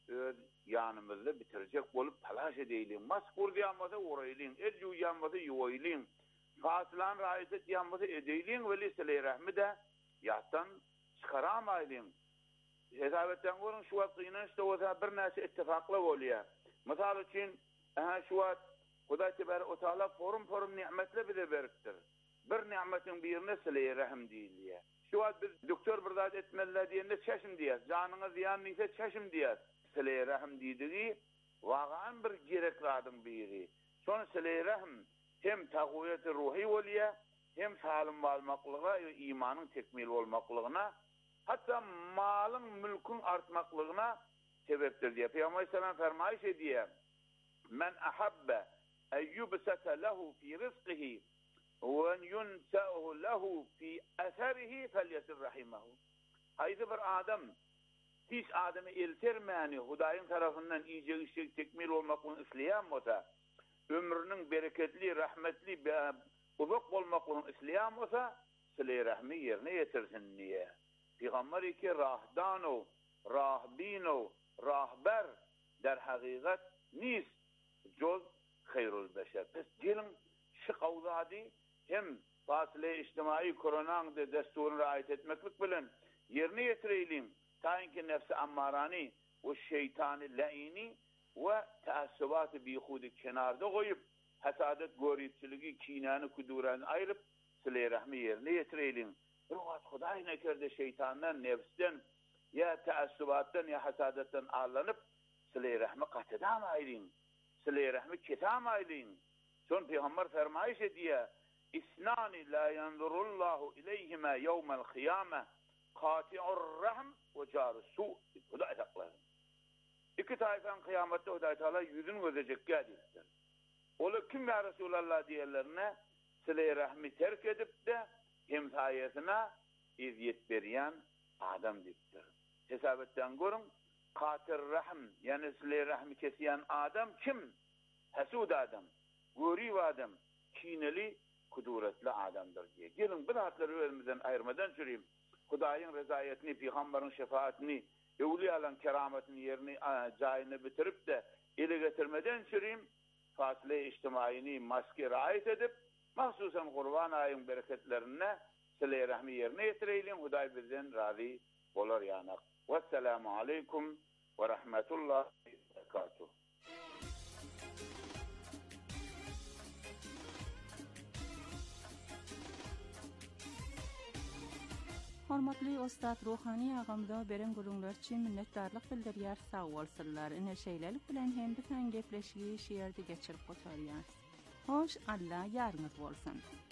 yanımızda bitirecek olup talaş edelim. Maskur diyanmada uğrayalım. El yuyanmada yuvayalım. Fasilan raiset diyanmada edelim. Veli sile rahmi de yattan çıkaramayalım. Hesabetten görün şu vakti inançta olsa bir nasi ittifakla oluyor. Misal için aha şu vakti Hudaý Tebaraka ve Teala forum forum nimetle bize beripdir. Bir nimetin birine sile rahim diýilýär. Şu vakti biz doktor bir zat etmeliler diýende çeşim diýär. Janyňa ziýan nise çeşim diýär. Sile rahim diýdigi wagyan bir gerekladyň biri. Şonu sile rahim hem taqwiyet ruhi bolýar, hem salim bolmaklyga we imanyň tekmil bolmaklygyna, hatta malın mülkün artmaklygyna sebepdir diye. Peygamber sallallahu fermayış ediyor. Men ahabba en yubsata lehu fi rizqihi ve en yunsa'hu lehu fi asarihi felyasir rahimahu. Haydi bir adam hiç adamı eltermeni Hudaýyň tarafından iyice işe tekmil olmaklygyny isleýän bolsa, ömrünün bereketli, rahmetli, uzak bolmaklygyny isleýän bolsa, sile rahmi yerine getirsin diye. Peygamber iki rahdano, rahbino, rahber der hakikat nis joz hayrul beşer. Pes gelin şu kavzadi hem fasile içtimai koronan de desturunu riayet etmeklik bilen yerine getirelim. Tainki nefsi ammarani ve şeytani laini ve taassubatı bihudi kenarda koyup hasadet goriyetçiligi kinanı kuduranı ayırıp sile rahmi yerine getirelim. Ruhat Hudaý nekerde şeytandan, nefsten, ya taassubattan, ya hasadetten ağlanıp sile rahmi katedamaylin, sile rahmi ketamaylin. Son Peygamber fermayış ediyor, İsnani la yanzurullahu ileyhime yevmel kıyame kati'ur rahm ve carusu. Hudaý taklar. İki tayfan kıyamette Hudaý Teala yüzünü gözecek geldi. Ola kim ya Resulallah diýerlerine sile rahmi terk edip de hem sayesine iziyet berýän adam dipdir. Hesabetten görün, katir rahm, yani sile rahmi kesýän adam kim? Hasud adam, gori adam, kineli, kuduretli adamdır diye. Gelin bir hatları özümizden ayırmadan süreyim. Hudaýyň rezaiyetini, Peygamberin şefaatini, evliyaların kerametini yerini, cayını bitirip de ele getirmeden süreyim. Fasile içtimaini maske riayet edip, mahsusan Kurban ayın bereketlerine sile rahmi yerine getirelim. Hudaý bizden razı bolar yanak. Vesselamu aleykum ve rahmetullahi ve berekatuhu. Hormatly Ostat Ruhani agamda beren gurullar üçin minnetdarlyk bildirýär, sag bolsunlar. Ine şeýlelik bilen hem bilen gepleşigi şeýerde geçirip gotarýar. Hoş, Allah ýarňyz bolsun.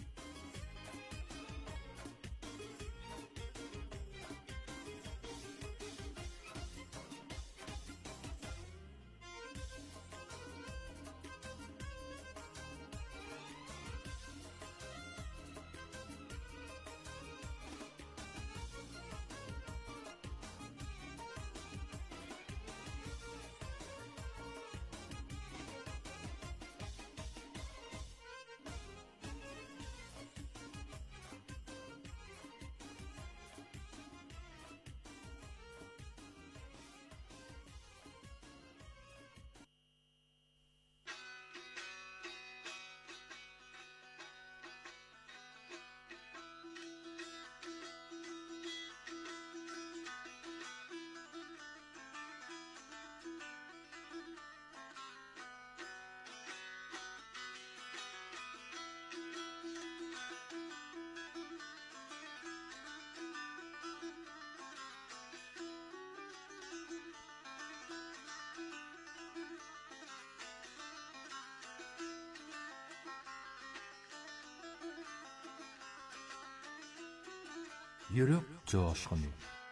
Yürek coşkunu.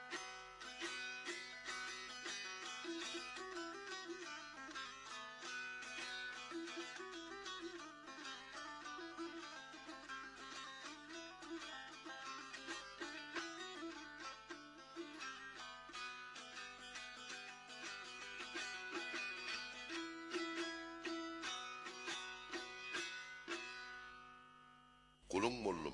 Kulun mollum.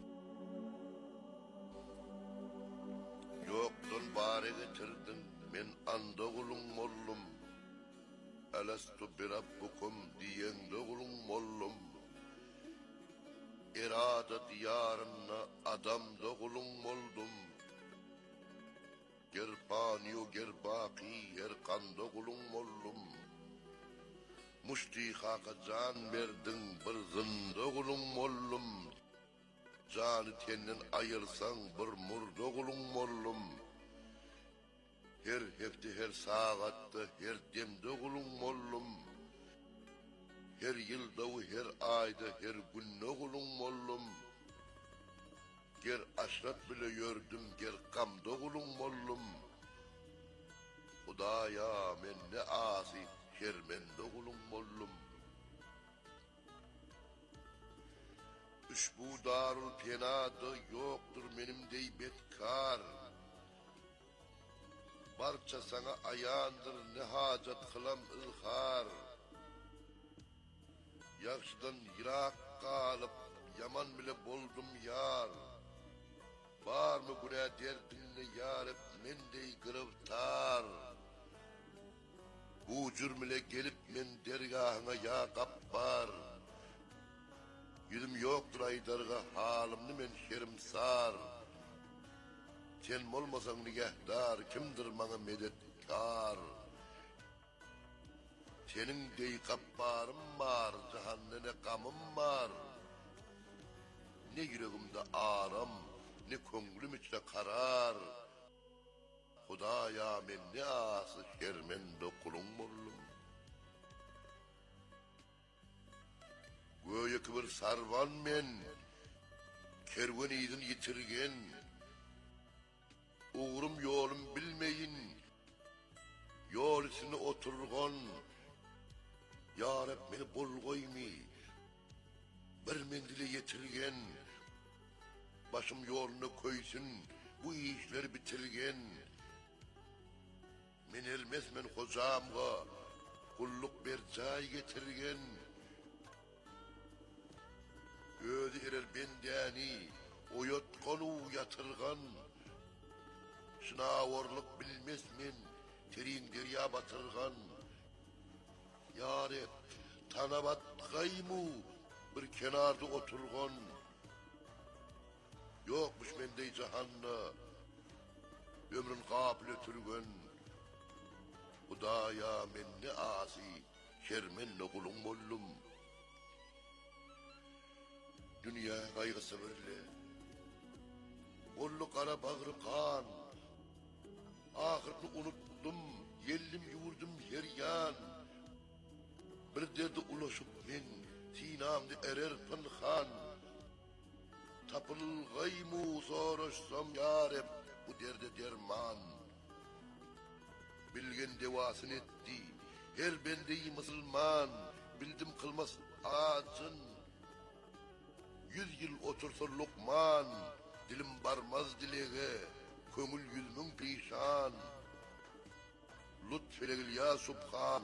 Yoktan bari getirdin, men anda kulun mollum. Alastu bi rabbukum diyende kulun mollum. İrada diyarına adamda kulun moldum. Gerpaniyo gerbaki yerkanda kulun mollum. Muşti haka can verdin bir zında kulun mollum. Canı tenden ayırsan bir murda kulun mollum. Her hefte her saatte her demde kulun mollum. Her yılda her ayda her günde kulun mollum. Ger aşrat bile gördüm ger kamda kulun mollum. Hudaya men ne asi şermende kulun mollum. Üşbu darul penada yoktur benim deybetkar. Barça sana ayandır ne hacet kılam ilhar. Yakşıdan yirak kalıp yaman bile buldum yar. Var mı güne derdinle yarep men dey griftar. Bu cürmüle gelip men dergahına ya kappar. Yüzüm yoktur aydarga halimni men şerim sar. Sen olmasan nigahdar kimdir bana medetkar. Senin dey kapparım var, cehannene kamım var. Ne yüreğimde ağrım, ne köngülüm içte karar. Hudaya men ne ası şermende kulun mollum. Göğe kıvır sarvan men, kervan idin yitirgen. Uğrum yolum bilmeyin, yol içine oturgan. Ya Rab beni bol koymi, bir mendile yetirgen. Başım yoluna koysun, bu işleri bitirgen. Men elmez men hocamga, kulluk bir cay getirgen. Ödü erer bendani, oyotqonu yatırgan. Şınavorluk bilmez men, terin derya batırgan. Ya Rab, tanabat gaymu, bir kenarda oturgan. Yokmuş mendey cahanna, ömrün kapil ötürgen. Hudaya men ne asi, şermenle kulun mollum. Dünya kaygısı böyle, bollu kara bağrı kan. Ahırını unuttum, yellim yurdum her yan. Bir derdi ulaşıp men, sinamda erer pınhan. Tapılgaymu soruşsam ya Rab, bu derde derman. Bilgen devasını etti, her bendeyi Müslüman. Bildim kılmaz ağacın. Yüz yıl otursa Lokman, dilim barmaz dileğe, kömül yüzümün perişan. Lütfeyle ya Subhan,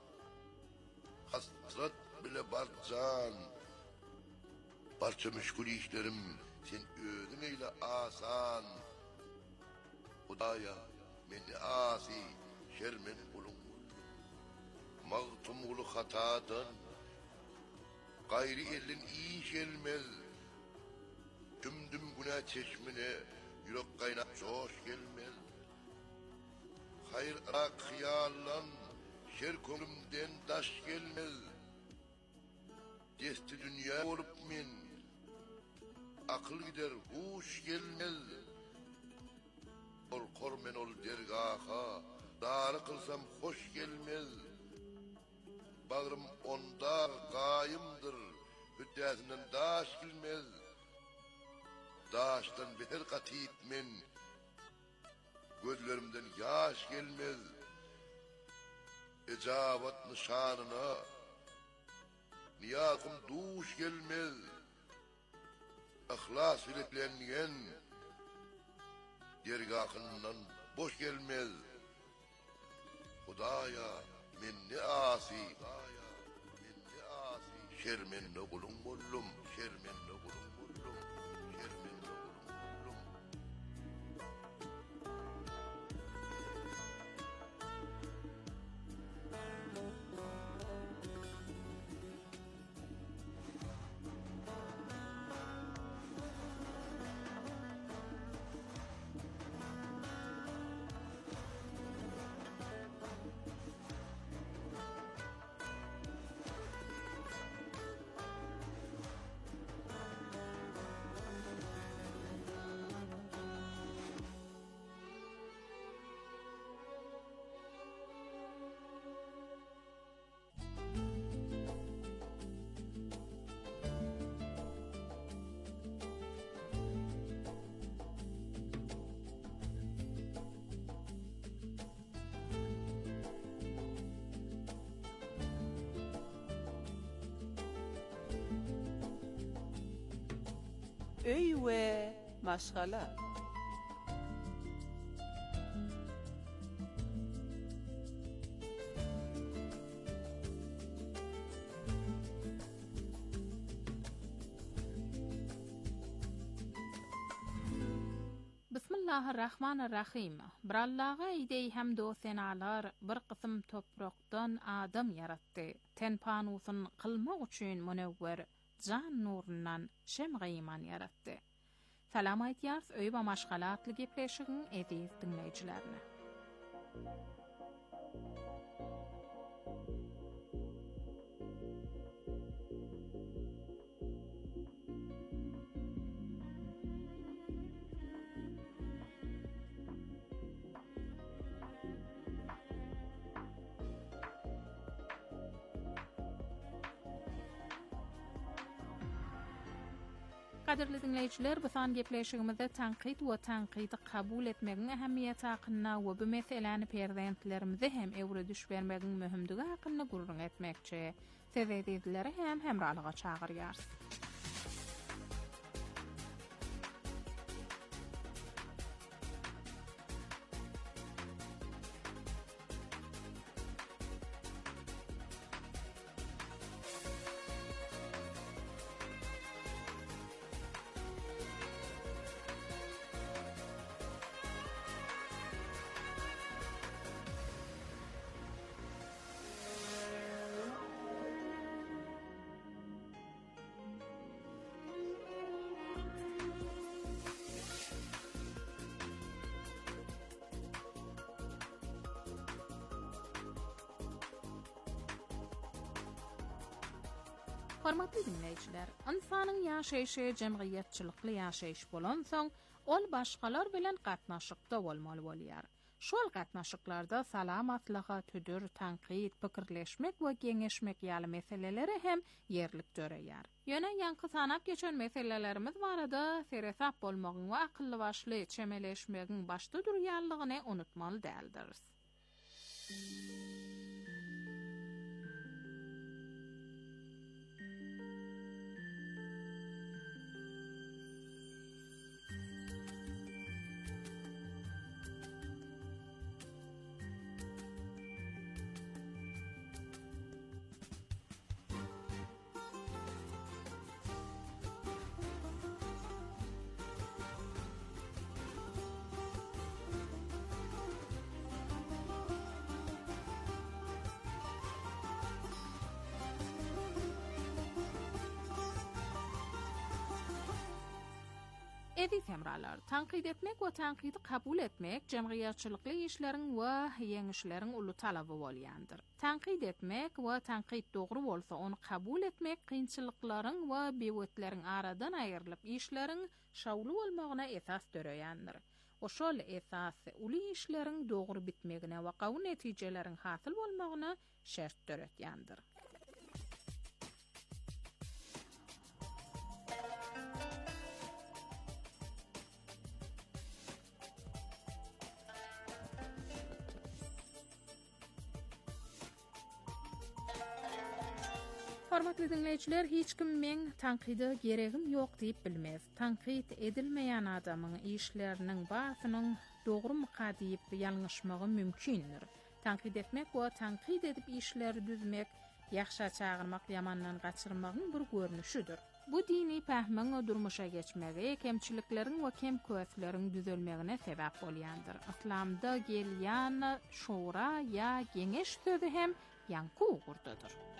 hasret bile barcan. Barça meşgul işlerim, sen ödün eyle asan. Hudaya, men asi, şermen kulun. Mağtum ulu hatadan, gayri elin iyi gelmez. Tümdüm günah çeşmine, yürek kaynak coş gelmez. Hayır ak hıyallan, şer konumden taş gelmez. Desti dünya olup men, akıl gider huş gelmez. Ol kormen ol dergaha, darı kılsam hoş gelmez. Bağrım onda gayımdır, hüddetinden daş gelmez. daşdan beter qatit men. Gözlerimden yaş gelmez. Ecabat nişanına niyakım duş gelmez. Ahlas biletlengen dergahından boş gelmez. Hudaya minni asi minni asi şermen nogulum bollum şermen nogulum bollum şermen nogulum bollum. Öy ve maşgala. Bismillahirrahmanirrahim. Brallaga idey hem dosenalar bir qism topraqdan adam yarattı. Tenpanusun qılmak üçün münevver can nurundan şemgayman yarattı. Salam aytýars öý we maşgalatly gepleşigin ediz dinleýijilerine. Kadirli dinleyijiler, bu san gepleşigimizde tanqid we tanqidi kabul etmegiň ähemmiýeti hakyna we bu meseleni perzentlerimize hem ewre düş bermegiň möhümdigi hakyna gurrun etmekçi. Sevgili hem hemralyga çagyrýar. Hormatly dinleyijiler, insanyň ýaşaýşy jemgyýetçilikli ýaşaýyş bolan soň, ol başgalar bilen gatnaşykda bolmaly bolýar. Şol gatnaşyklarda salamatlyga, tüdür, tanqid, pikirleşmek we geňeşmek ýaly meseleleri hem ýerlik döreýär. Ýöne ýanky sanap geçen meselelerimiz barada seresap bolmagyň we akylly başly çemeleşmegiň başda durýanlygyny unutmaly däldir. Edi temralar, tanqid etmek we tanqidi kabul etmek jemgyýetçilikli işleriň we ýeňişleriň uly talaby bolýandyr. Tanqid etmek we tanqid dogry bolsa, onu kabul etmek kynçylyklaryň we bewetlerin aradan aýrylyp işleriň şawly bolmagyna esas döreýändir. Oşol esas uly işleriň dogry bitmegine we gawy netijeleriň hasyl bolmagyna şert döretýändir. Hormatly dinleyijiler, hiç kim men tanqide geregim ýok diýip bilmez. Tanqid edilmeýän adamyň işleriniň basynyň dogry-myka diýip ýalňyşmagy mümkindir. Tanqid etmek we tanqid edip işleri düzmek, ýaxşa çağırmak, ýamandan gaçyrmagyň bir görnüşidir. Bu dini pähmiň durmuşa geçmegi, kemçilikleriň we kem köýtleriň düzelmegine sebäp bolýandyr. Islamda gelýän şura ýa geňeş sözi hem ýanky ugurdadyr.